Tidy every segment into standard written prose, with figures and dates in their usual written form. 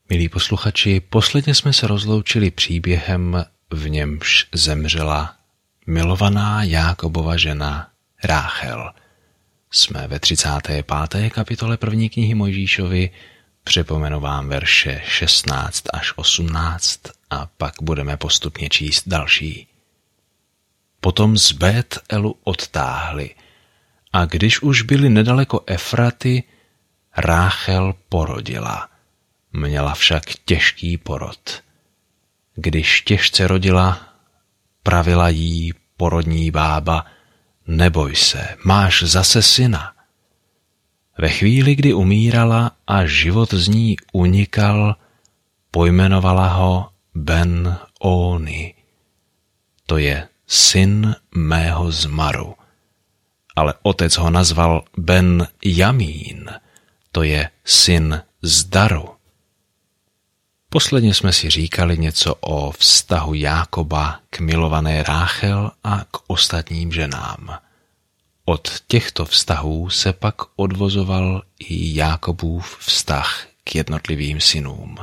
Milí posluchači, posledně jsme se rozloučili příběhem, v němž zemřela milovaná Jákobova žena Ráchel. Jsme ve 35. kapitole první knihy Mojžíšovy, připomenu vám verše 16 až 18 a pak budeme postupně číst další. Potom z Bet-Elu odtáhli a když už byli nedaleko Efraty, Ráchel porodila. Měla však těžký porod. Když těžce rodila, pravila jí porodní bába: neboj se, máš zase syna. Ve chvíli, kdy umírala a život z ní unikal, pojmenovala ho Ben-Oni. To je syn mého zmaru. Ale otec ho nazval Ben-Jamín. To je syn zdaru. Posledně jsme si říkali něco o vztahu Jákoba k milované Ráchel a k ostatním ženám. Od těchto vztahů se pak odvozoval i Jákobův vztah k jednotlivým synům.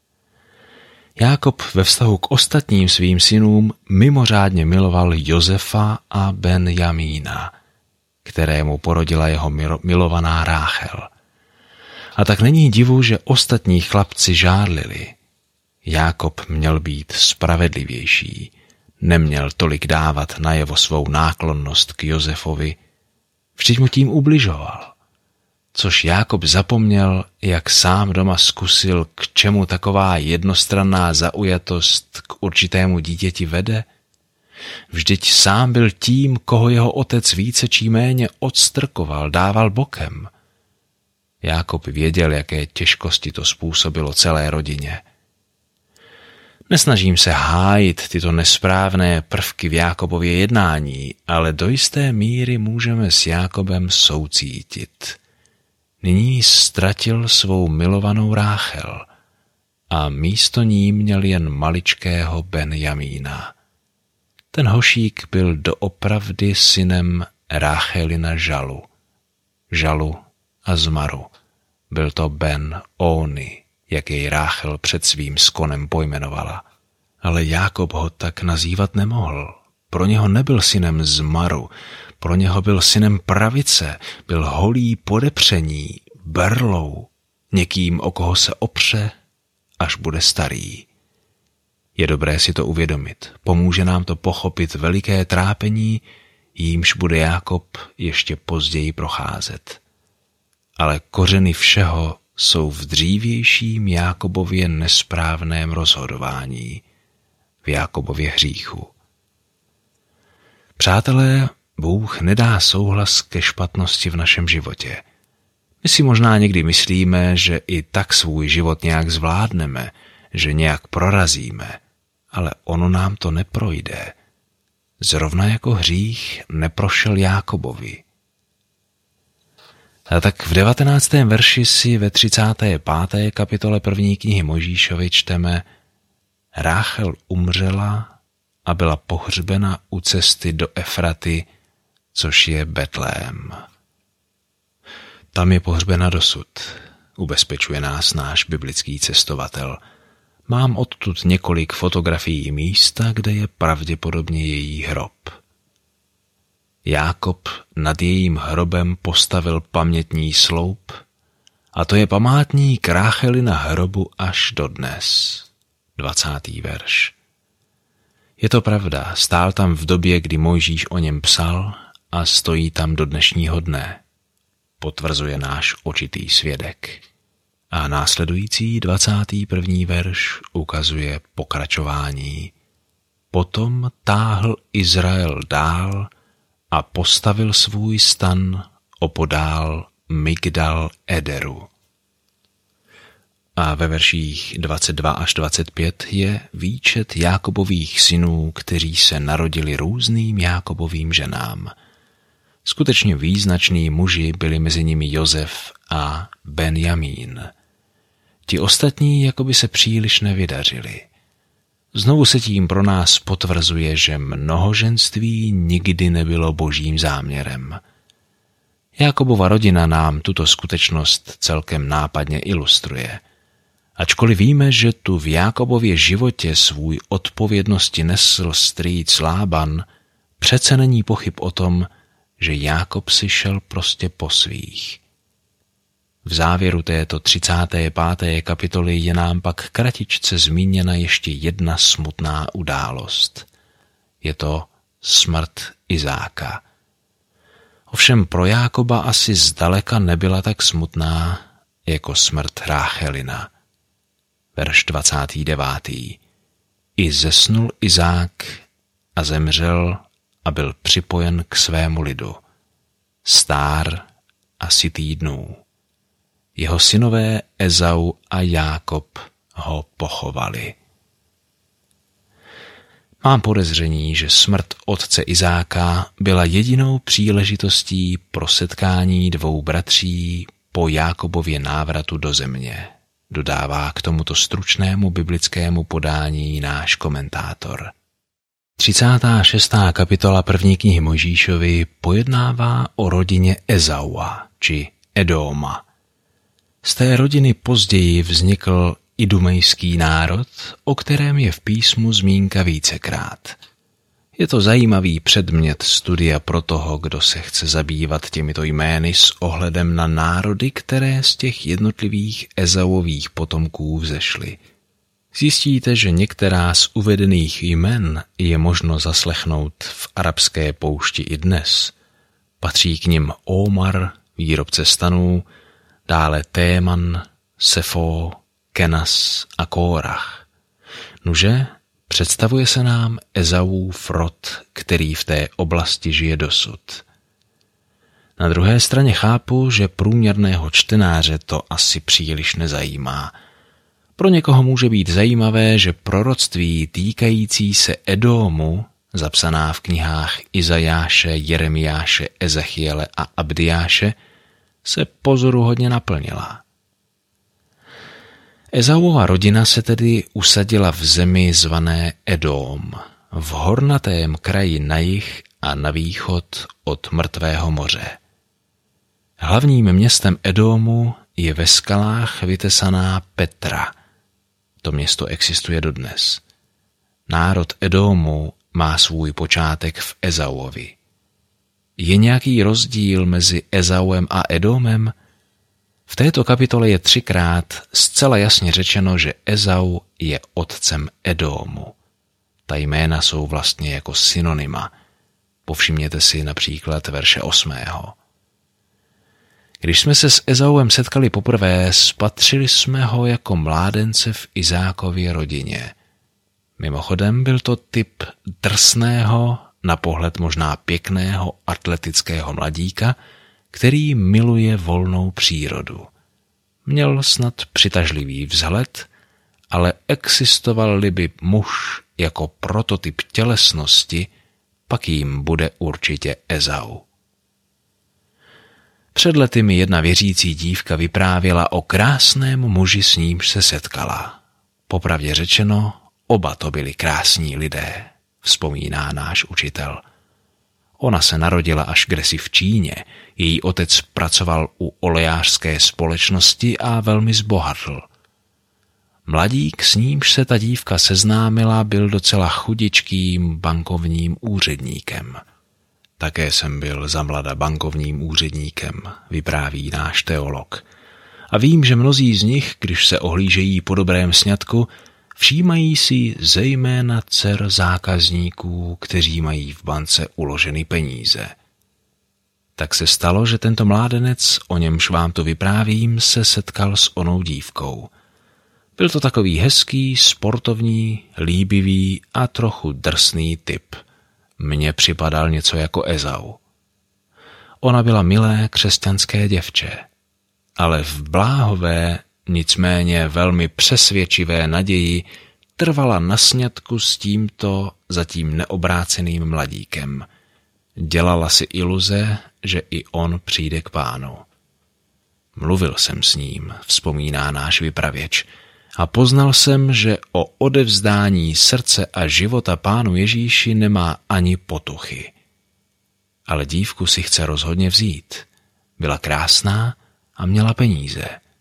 Jákob ve vztahu k ostatním svým synům mimořádně miloval Josefa a Benjamína, kterému porodila jeho milovaná Ráchel. A tak není divu, že ostatní chlapci žárlili. Jákob měl být spravedlivější, neměl tolik dávat najevo svou náklonnost k Josefovi, vždyť mu tím ubližoval. Což Jákob zapomněl, jak sám doma zkusil, k čemu taková jednostranná zaujatost k určitému dítěti vede. Vždyť sám byl tím, koho jeho otec více či méně odstrkoval, dával bokem. Jákob věděl, jaké těžkosti to způsobilo celé rodině. Nesnažím se hájit tyto nesprávné prvky v Jákobově jednání, ale do jisté míry můžeme s Jákobem soucítit. Nyní ztratil svou milovanou Ráchel a místo ní měl jen maličkého Benjamína. Ten hošík byl doopravdy synem Ráchelina žalu a zmaru. Byl to Ben-Oni, jak jej Ráchel před svým skonem pojmenovala. Ale Jákob ho tak nazývat nemohl. Pro něho nebyl synem zmaru, pro něho byl synem pravice, byl holý podepření, berlou, někým, o koho se opře, až bude starý. Je dobré si to uvědomit, pomůže nám to pochopit veliké trápení, jímž bude Jákob ještě později procházet. Ale kořeny všeho jsou v dřívějším Jákobově nesprávném rozhodování, v Jákobově hříchu. Přátelé, Bůh nedá souhlas ke špatnosti v našem životě. My si možná někdy myslíme, že i tak svůj život nějak zvládneme, že nějak prorazíme, ale ono nám to neprojde. Zrovna jako hřích neprošel Jákobovi. A tak v 19. verši si ve 35. kapitole první knihy Mojžíšovy čteme: Ráchel umřela a byla pohřbena u cesty do Efraty, což je Betlém. Tam je pohřbena dosud, ubezpečuje nás náš biblický cestovatel. Mám odtud několik fotografií místa, kde je pravděpodobně její hrob. Jákob nad jejím hrobem postavil pamětní sloup a to je památník Ráchelina hrobu až dodnes. 20. verš. Je to pravda, stál tam v době, kdy Mojžíš o něm psal a stojí tam do dnešního dne, potvrzuje náš očitý svědek. A následující 21. verš ukazuje pokračování. Potom táhl Izrael dál a postavil svůj stan opodál Migdal Ederu. A ve verších 22 až 25 je výčet Jákobových synů, kteří se narodili různým Jákobovým ženám. Skutečně význační muži byli mezi nimi Josef a Benjamín. Ti ostatní jakoby se příliš nevydařili. Znovu se tím pro nás potvrzuje, že mnohoženství nikdy nebylo božím záměrem. Jákobova rodina nám tuto skutečnost celkem nápadně ilustruje. Ačkoliv víme, že tu v Jákobově životě svůj odpovědnosti nesl strýc Lában, přece není pochyb o tom, že Jákob si šel prostě po svých. V závěru této 35. kapitoly je nám pak kratičce zmíněna ještě jedna smutná událost. Je to smrt Izáka. Ovšem pro Jákoba asi zdaleka nebyla tak smutná jako smrt Ráchelina. Verš 29. I zesnul Izák a zemřel a byl připojen k svému lidu. Stár a sytý dnů. Jeho synové Ezau a Jákob ho pochovali. Mám podezření, že smrt otce Izáka byla jedinou příležitostí pro setkání dvou bratří po Jákobově návratu do země, dodává k tomuto stručnému biblickému podání náš komentátor. 36. kapitola 1. knihy Mojžíšovy pojednává o rodině Ezaua, či Edóma. Z té rodiny později vznikl idumejský národ, o kterém je v písmu zmínka vícekrát. Je to zajímavý předmět studia pro toho, kdo se chce zabývat těmito jmény s ohledem na národy, které z těch jednotlivých Ezauových potomků vzešly. Zjistíte, že některá z uvedených jmen je možno zaslechnout v arabské poušti i dnes. Patří k nim Ómar, výrobce stanů, dále Téman, Sefo, Kenas a Kórach. Nuže, představuje se nám Ezauův rod, který v té oblasti žije dosud. Na druhé straně chápu, že průměrného čtenáře to asi příliš nezajímá. Pro někoho může být zajímavé, že proroctví týkající se Edómu, zapsaná v knihách Izajáše, Jeremiáše, Ezechiele a Abdiáše, se pozoruhodně naplnila. Ezauova rodina se tedy usadila v zemi zvané Edóm, v hornatém kraji na jih a na východ od Mrtvého moře. Hlavním městem Edómu je ve skalách vytesaná Petra. To město existuje dodnes. Národ Edómu má svůj počátek v Ezauovi. Je nějaký rozdíl mezi Ezauem a Edómem? V této kapitole je 3krát zcela jasně řečeno, že Ezau je otcem Edómu. Ta jména jsou vlastně jako synonyma. Povšimněte si například verše 8. Když jsme se s Ezauem setkali poprvé, spatřili jsme ho jako mládence v Izákově rodině. Mimochodem byl to typ drsného, na pohled možná pěkného atletického mladíka, který miluje volnou přírodu. Měl snad přitažlivý vzhled, ale existoval-li by muž jako prototyp tělesnosti, pak jim bude určitě Ezau. Před lety mi jedna věřící dívka vyprávěla o krásném muži, s nímž se setkala. Popravdě řečeno, oba to byli krásní lidé, vzpomíná náš učitel. Ona se narodila až kdesi v Číně, její otec pracoval u olejářské společnosti a velmi zbohatl. Mladík, s nímž se ta dívka seznámila, byl docela chudičkým bankovním úředníkem. Také jsem byl zamlada bankovním úředníkem, vypráví náš teolog. A vím, že mnozí z nich, když se ohlížejí po dobrém sňatku, všímají si zejména dcer zákazníků, kteří mají v bance uloženy peníze. Tak se stalo, že tento mládenec, o němž vám to vyprávím, se setkal s onou dívkou. Byl to takový hezký, sportovní, líbivý a trochu drsný typ. Mně připadal něco jako Ezau. Ona byla milé křesťanské děvče, ale v bláhové, nicméně velmi přesvědčivé naději trvala na sňatku s tímto zatím neobráceným mladíkem. Dělala si iluze, že i on přijde k Pánu. Mluvil jsem s ním, vzpomíná náš vypravěč, a poznal jsem, že o odevzdání srdce a života Pánu Ježíši nemá ani potuchy. Ale dívku si chce rozhodně vzít. Byla krásná a měla peníze.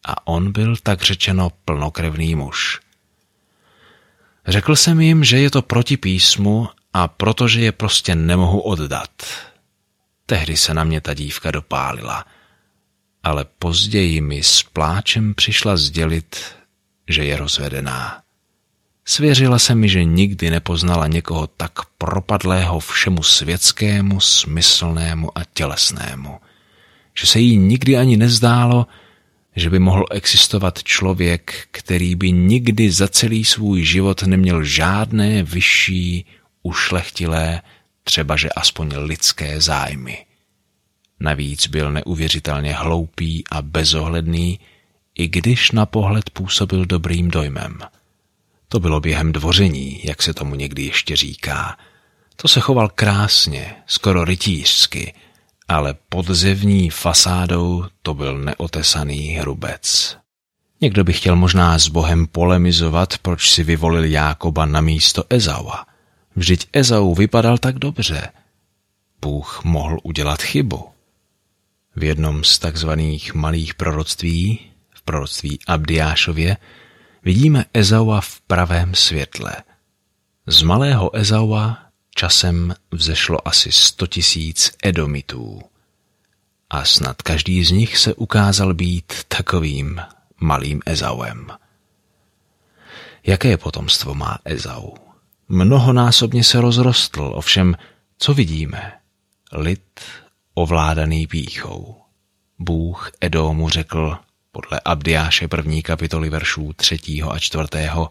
a on byl tak řečeno plnokrevný muž. Řekl jsem jim, že je to proti písmu a protože je prostě nemohu oddat. Tehdy se na mě ta dívka dopálila, ale později mi s pláčem přišla sdělit, že je rozvedená. Svěřila se mi, že nikdy nepoznala někoho tak propadlého všemu světskému, smyslnému a tělesnému, že se jí nikdy ani nezdálo, že by mohl existovat člověk, který by nikdy za celý svůj život neměl žádné vyšší, ušlechtilé, třebaže aspoň lidské zájmy. Navíc byl neuvěřitelně hloupý a bezohledný, i když na pohled působil dobrým dojmem. To bylo během dvoření, jak se tomu někdy ještě říká. To se choval krásně, skoro rytířsky, ale pod zevní fasádou to byl neotesaný hrubec. Někdo by chtěl možná s Bohem polemizovat, proč si vyvolil Jákoba na místo Ezaua. Vždyť Ezau vypadal tak dobře. Bůh mohl udělat chybu. V jednom z takzvaných malých proroctví, v proroctví Abdiášově, vidíme Ezaua v pravém světle. Z malého Ezaua časem vzešlo asi 100 000 Edomitů. A snad každý z nich se ukázal být takovým malým Ezauem. Jaké potomstvo má Ezau? Mnohonásobně se rozrostl, ovšem, co vidíme? Lid ovládaný pýchou. Bůh Edomu řekl podle Abdiáše 1. kapitoly veršů 3. a 4.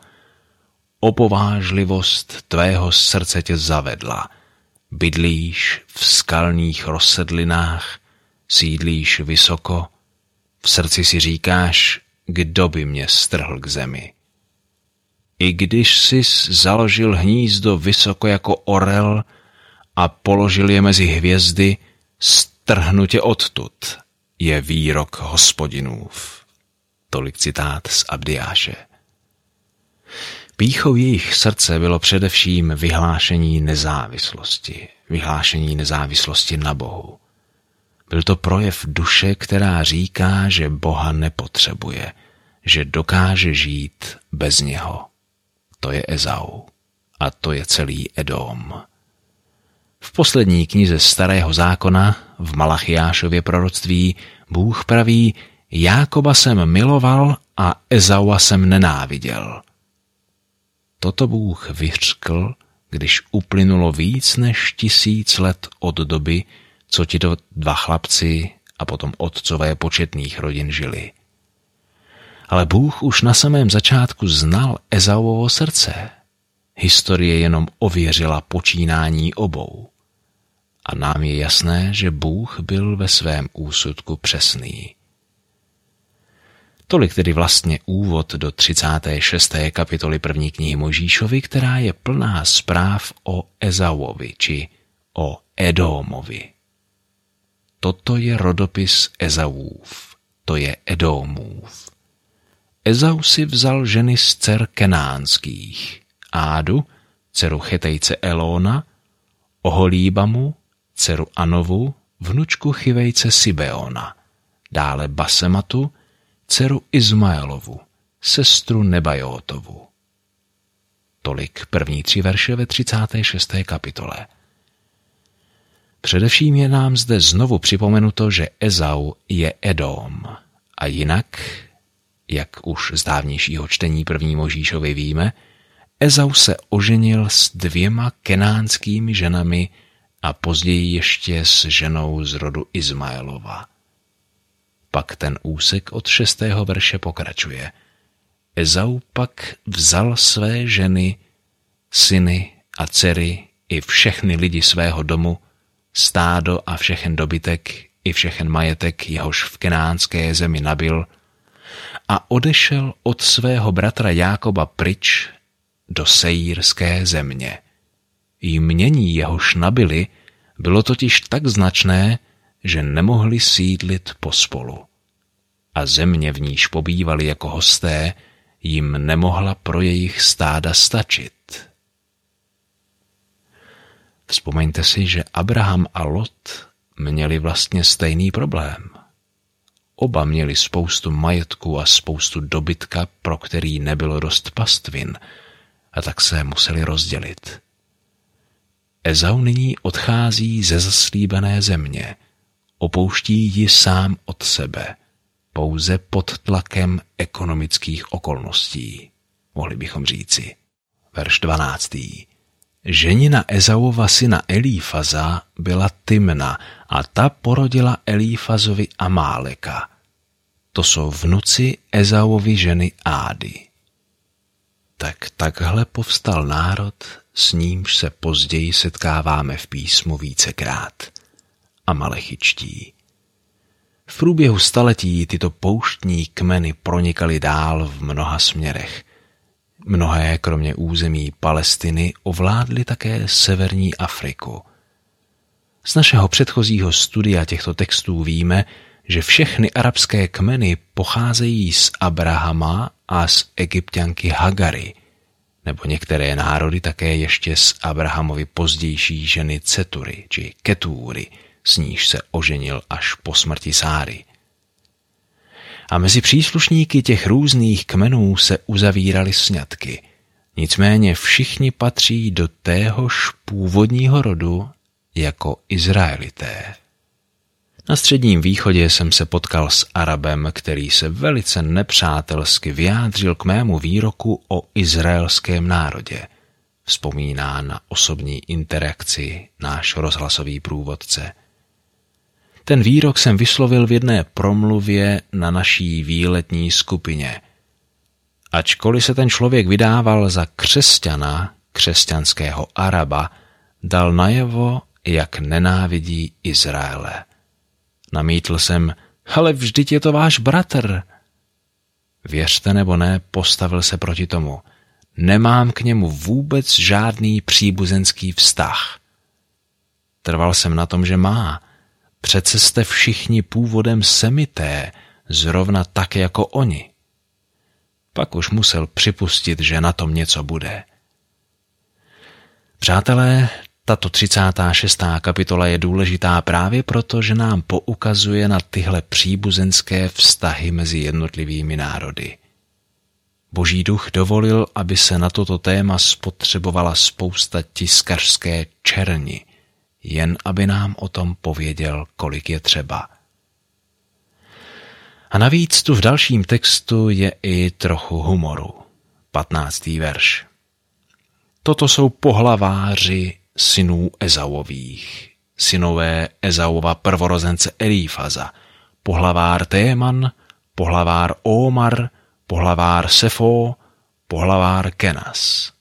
Opovážlivost tvého srdce tě zavedla. Bydlíš v skalních rozsedlinách, sídlíš vysoko, v srdci si říkáš, kdo by mě strhl k zemi. I když sis založil hnízdo vysoko jako orel a položil je mezi hvězdy, strhnu tě odtud, je výrok Hospodinův. Tolik citát z Abdiáše. Pýchou jejich srdce bylo především vyhlášení nezávislosti na Bohu. Byl to projev duše, která říká, že Boha nepotřebuje, že dokáže žít bez něho. To je Ezau a to je celý Edom. V poslední knize Starého zákona, v Malachiášově proroctví, Bůh praví, Jákoba jsem miloval a Ezaua jsem nenáviděl. Toto Bůh vyřkl, když uplynulo víc než 1000 let od doby, co tito dva chlapci a potom otcové početných rodin žili. Ale Bůh už na samém začátku znal Ezauovo srdce. Historie jenom ověřila počínání obou. A nám je jasné, že Bůh byl ve svém úsudku přesný. Tolik tedy vlastně úvod do 36. kapitoly 1. knihy Mojžíšovi, která je plná zpráv o Ezauovi, či o Edomovi. Toto je rodopis Ezauův, to je Edomův. Ezau si vzal ženy z dcer kenánských, Ádu, dceru Chetejce Elóna, Oholíbamu, dceru Anovu, vnučku Chivejce Sibeona, dále Basematu, dceru Izmaelovu, sestru Nebajótovu. Tolik první 3 verše ve 36. kapitole. Především je nám zde znovu připomenuto, že Ezau je Edom. A jinak, jak už z dávnějšího čtení 1. Mojžíšovi víme, Ezau se oženil s 2 kenánskými ženami a později ještě s ženou z rodu Izmaelova. Pak ten úsek od 6. verše pokračuje. Ezau pak vzal své ženy, syny a dcery i všechny lidi svého domu, stádo a všechen dobytek i všechen majetek, jehož v kenánské zemi nabyl, a odešel od svého bratra Jákoba pryč do Sejírské země. Jmění, jehož nabyli, bylo totiž tak značné, že nemohli sídlit pospolu. A země, v níž pobývali jako hosté, jim nemohla pro jejich stáda stačit. Vzpomeňte si, že Abraham a Lot měli vlastně stejný problém. oba měli spoustu majetku a spoustu dobytka, pro který nebylo dost pastvin, a tak se museli rozdělit. Ezau nyní odchází ze zaslíbené země, opouští ji sám od sebe, pouze pod tlakem ekonomických okolností, mohli bychom říci. Verš 12. Ženina Ezauova syna Elífaza byla Timna a ta porodila Elífazovi Amáleka. To jsou vnuci Ezauovy ženy Ády. Takhle povstal národ, s nímž se později setkáváme v písmu vícekrát. Amalechičtí. V průběhu staletí tyto pouštní kmeny pronikaly dál v mnoha směrech. Mnohé, kromě území Palestiny, ovládly také severní Afriku. Z našeho předchozího studia těchto textů víme, že všechny arabské kmeny pocházejí z Abrahama a z Egypťanky Hagary, nebo některé národy také ještě z Abrahamovy pozdější ženy Cetury či Ketúry, s níž se oženil až po smrti Sáry. A mezi příslušníky těch různých kmenů se uzavíraly sňatky. Nicméně všichni patří do téhož původního rodu jako Izraelité. Na Středním východě jsem se potkal s Arabem, který se velice nepřátelsky vyjádřil k mému výroku o izraelském národě. Vzpomíná na osobní interakci náš rozhlasový průvodce. Ten výrok jsem vyslovil v jedné promluvě na naší výletní skupině. Ačkoliv se ten člověk vydával za křesťana, křesťanského Araba, dal najevo, jak nenávidí Izraele. Namítl jsem, ale vždyť je to váš bratr. Věřte nebo ne, postavil se proti tomu. Nemám k němu vůbec žádný příbuzenský vztah. Trval jsem na tom, že má. Přece jste všichni původem semité, zrovna tak jako oni. Pak už musel připustit, že na tom něco bude. Přátelé, tato 36. kapitola je důležitá právě proto, že nám poukazuje na tyhle příbuzenské vztahy mezi jednotlivými národy. Boží duch dovolil, aby se na toto téma spotřebovala spousta tiskařské černi, jen aby nám o tom pověděl, kolik je třeba. A navíc tu v dalším textu je i trochu humoru. 15. verš. Toto jsou pohlaváři synů Ezauových, synové Ezauvova prvorozence Elífaza, pohlavár Téman, pohlavár Ómar, pohlavár Sefo, pohlavár Kenas.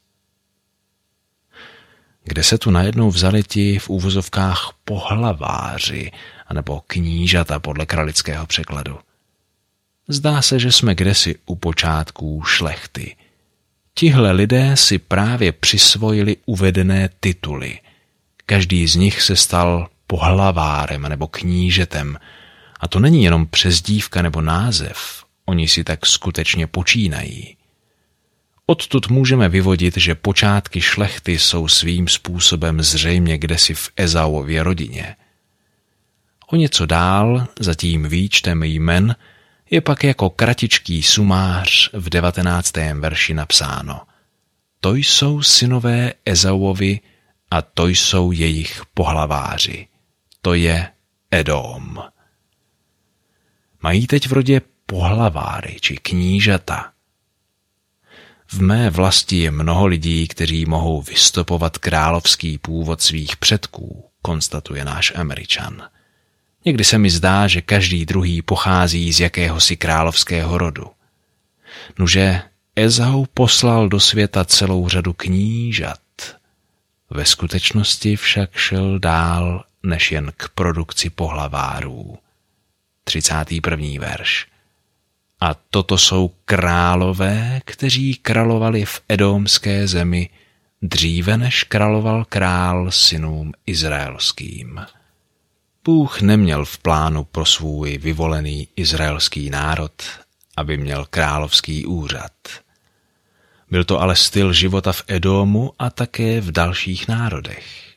Kde se tu najednou vzali ti v úvozovkách pohlaváři, anebo knížata podle kralického překladu? Zdá se, že jsme kdesi u počátků šlechty. Tihle lidé si právě přisvojili uvedené tituly. Každý z nich se stal pohlavárem nebo knížetem. A to není jenom přezdívka nebo název, oni si tak skutečně počínají. Odtud můžeme vyvodit, že počátky šlechty jsou svým způsobem zřejmě kdesi v Ezauvově rodině. O něco dál, za tím výčtem jmen, je pak jako kratičký sumář v 19. verši napsáno. To jsou synové Ezauovi a to jsou jejich pohlaváři. To je Edom. Mají teď v rodě pohlaváry či knížata. V mé vlasti je mnoho lidí, kteří mohou vystopovat královský původ svých předků, konstatuje náš Američan. Někdy se mi zdá, že každý druhý pochází z jakéhosi královského rodu. Nuže Ezau poslal do světa celou řadu knížat. Ve skutečnosti však šel dál než jen k produkci pohlavárů. 31. verš. A toto jsou králové, kteří královali v edomské zemi dříve než královal král synům izraelským. Bůh neměl v plánu pro svůj vyvolený izraelský národ, aby měl královský úřad. Byl to ale styl života v Edomu a také v dalších národech.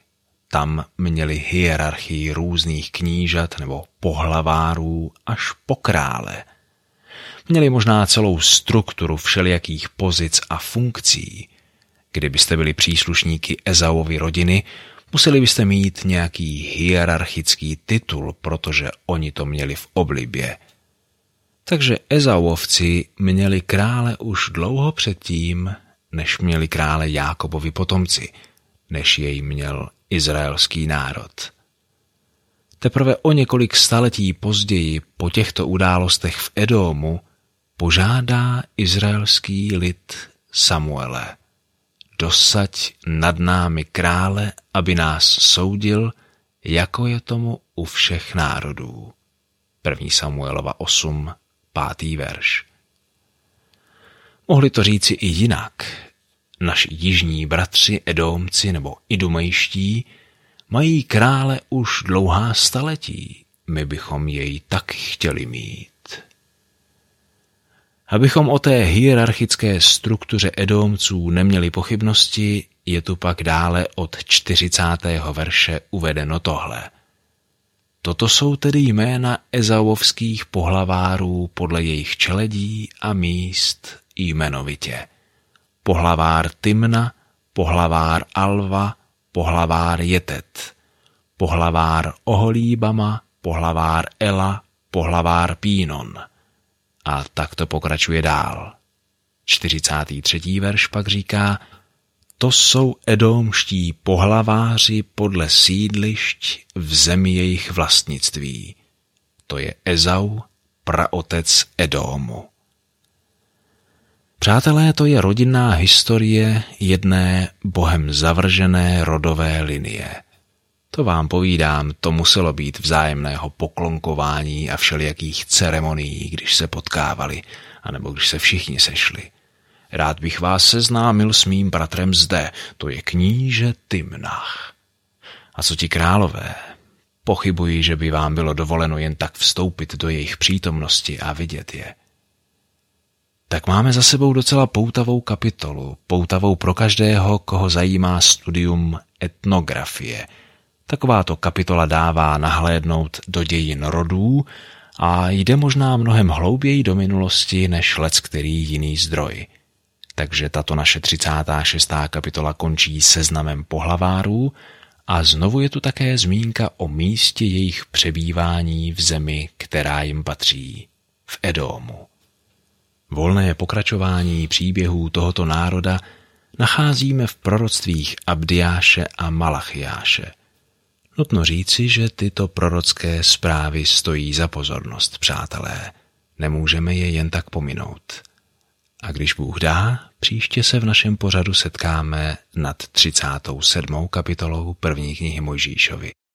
Tam měli hierarchii různých knížat nebo pohlavárů až po krále. Měli možná celou strukturu všelijakých pozic a funkcí. Kdybyste byli příslušníky Ezauvovy rodiny, museli byste mít nějaký hierarchický titul, protože oni to měli v oblibě. Takže Ezauvovci měli krále už dlouho předtím, než měli krále Jákobovi potomci, než jej měl izraelský národ. Teprve o několik staletí později po těchto událostech v Edomu požádá izraelský lid Samuele: dosaď nad námi krále, aby nás soudil, jako je tomu u všech národů. 1. Samuelova 8, 5. verš. Mohli to říci i jinak. Naši jižní bratři Edomci nebo Idumejští mají krále už dlouhá staletí, my bychom jej tak chtěli mít. Abychom o té hierarchické struktuře Edomců neměli pochybnosti, je tu pak dále od 40. verše uvedeno tohle. Toto jsou tedy jména ezauvovských pohlavárů podle jejich čeledí a míst jmenovitě. Pohlavár Timna, pohlavár Alva, pohlavár Jetet, pohlavár Oholíbama, pohlavár Ela, pohlavár Pínon. A tak to pokračuje dál. 43. verš pak říká: to jsou edomští pohlaváři podle sídlišť v zemi jejich vlastnictví. To je Ezau, praotec Edomu. Přátelé, to je rodinná historie jedné Bohem zavržené rodové linie. To vám povídám, to muselo být vzájemného poklonkování a všelijakých ceremonií, když se potkávali, anebo když se všichni sešli. Rád bych vás seznámil s mým bratrem zde, to je kníže Timnach. A co ti králové? Pochybuji, že by vám bylo dovoleno jen tak vstoupit do jejich přítomnosti a vidět je. Tak máme za sebou docela poutavou kapitolu, poutavou pro každého, koho zajímá studium etnografie. Takováto kapitola dává nahlédnout do dějin rodů a jde možná mnohem hlouběji do minulosti než leckterý jiný zdroj. Takže tato naše 36. kapitola končí seznamem pohlavárů a znovu je tu také zmínka o místě jejich přebývání v zemi, která jim patří, v Edomu. Volné pokračování příběhů tohoto národa nacházíme v proroctvích Abdiáše a Malachiáše. Nutno říci, že tyto prorocké zprávy stojí za pozornost, přátelé. Nemůžeme je jen tak pominout. A když Bůh dá, příště se v našem pořadu setkáme nad 37. kapitolou první knihy Mojžíšovy.